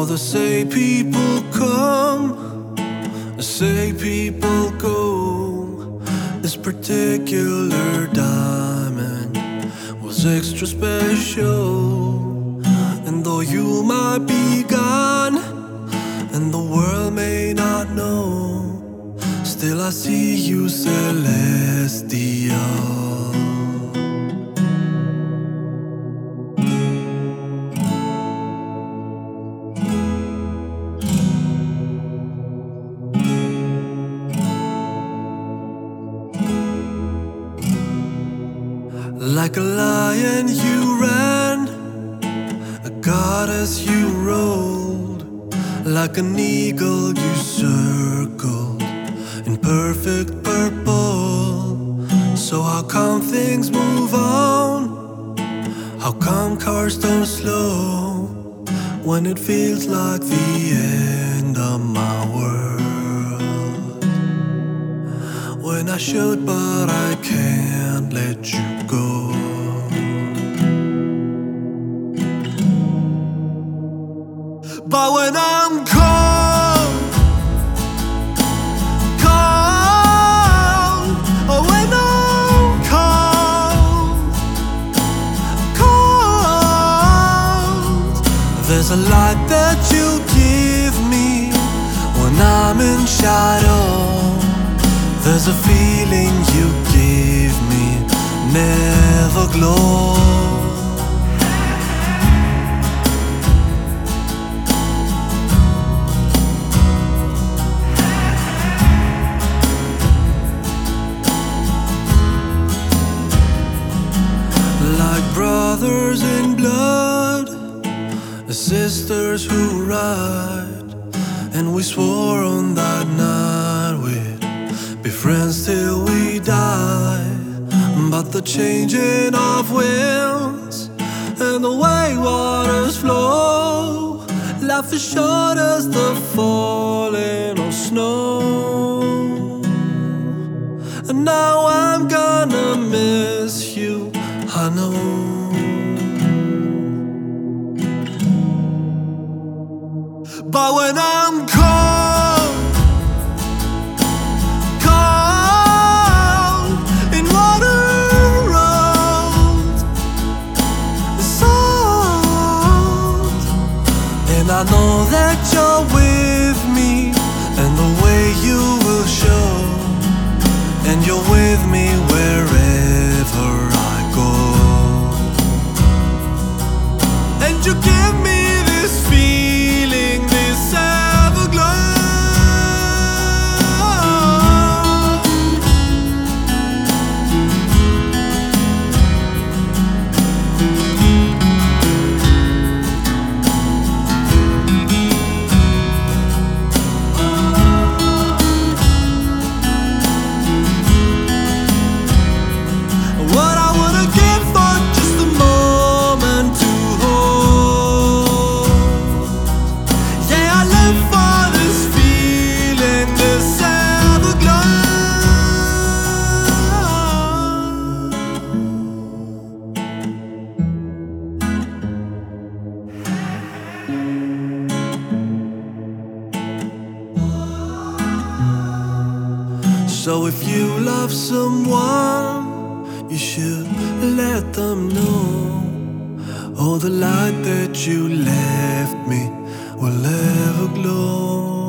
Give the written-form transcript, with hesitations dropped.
they say people come, they say people go. This particular diamond was extra special. And though you might be gone and the world may not know, still I see you celestial. Like a lion you ran, a goddess you rolled, like an eagle you circled in perfect purple. So how come things move on? How come cars don't slow when it feels like the end of my world? When I should but I can't let you go. But when I'm cold, cold, oh when I'm cold, cold, there's a light that you give me when I'm in shadow. There's a feeling you give me, never glow. Like brothers in blood, sisters who ride, and we swore on that night we'd be friends till we die. But the changing of winds and the way waters flow, life is short as the falling of snow. And now I'm gonna miss you, I know. But when I'm cold, cold in water road, salt, and I know that you're with me, and the way you will show, and you're with me wherever I go. And you give me this feeling, this everglow. What I wanna give for just a moment to hold. Yeah, I live for this feeling, this everglow. So if you love someone, you should let them know. Oh, the light that you left me will ever glow.